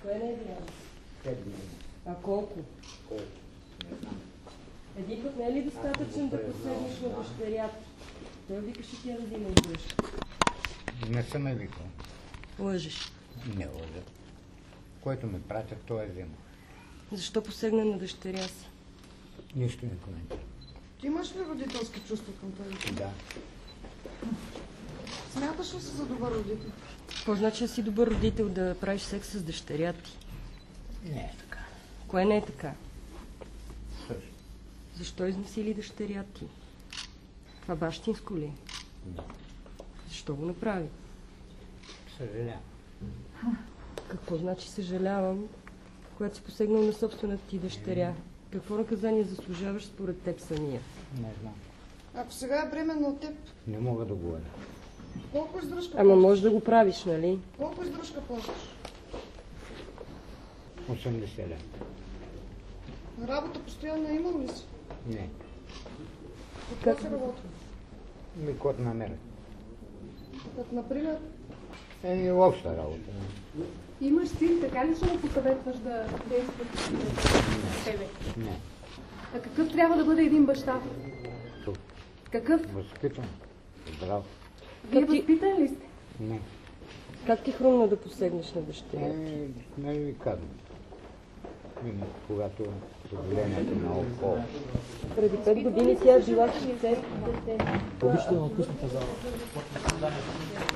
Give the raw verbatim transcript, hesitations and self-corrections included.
Кое не е вярно? Пет години. А колко? Колко? Не знам. Един път не е ли достатъчен да посегнеш на дъщеря ти? Той викаше тя да взима издръжка. Не съм е викал. Лъжеш. Не лъжа. Който ме пратят, той е взима. Защо посегна на дъщеря си? Нищо не коментира. Ти имаш ли родителски чувства към този? Да. Смяташ ли се за добър родител? Какво значи да си добър родител да правиш секс с дъщеря ти? Не е така. Кое не е така? Също. Защо изнасили дъщеря ти? Това бащинско ли? Да. Защо го направи? Съжалявам. Какво значи съжалявам, когато си посегнал на собствената ти дъщеря? Какво наказание заслужаваш според теб самия? Не знам. Ако сега е бременна от теб, Не мога да говоря. колко издръжка Ама плащаш? може да го правиш, нали? Колко издръжка плащаш? осемдесет лева. Работа постоянно имал ли си? Не. Какво се работи? Ми кот намерят. Като например, Еми, обща работа. Имаш син, така ли ще му посъветваш да действа с тебе? Не. А какъв трябва да бъде един баща? Тук. Какъв? Възпитан. Здрав. Вие Как ти- възпитан ли сте? Не. Как ти хрумна да посегнеш на дъщеря? Е, не ви казвам. Има, когато позволението на алкохол. Преди пет години тя е била шестдесет. Обичате да напуснете зала.